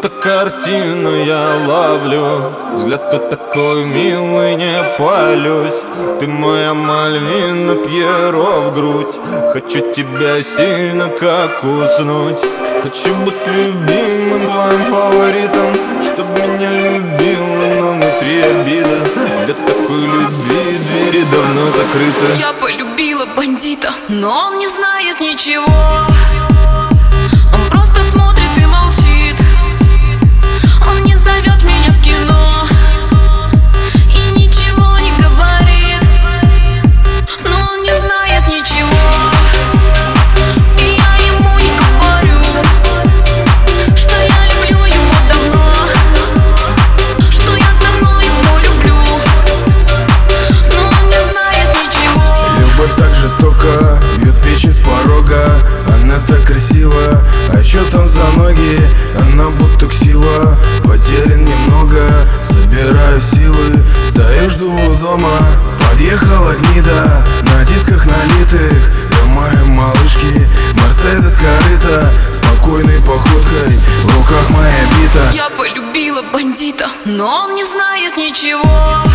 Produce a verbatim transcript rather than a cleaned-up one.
будто картину я ловлю. Взгляд тут такой милый, не палюсь. Ты моя Мальвина, Пьеро в грудь. Хочу тебя сильно, как уснуть. Хочу быть любимым, твоим фаворитом, чтоб меня любила, но внутри обида. Для такой любви двери давно закрыты. Я полюбила бандита, но он не знает ничего. Он просто смотрит и молчит. Он не зовет меня в кино и ничего не говорит, но он не знает ничего. И я ему не говорю, что я люблю его давно, что я давно его люблю, но он не знает ничего. Любовь так жестока, бьет печень с порога. Она так красива, а чё там за ноги? Она будто ксива. Потерян немного, собираю силы. Стою, жду у дома, подъехала гнида. На дисках налитых для моей малышки Мерседес корыта, спокойной походкой, в руках моя бита. Я полюбила бандита, но он не знает ничего.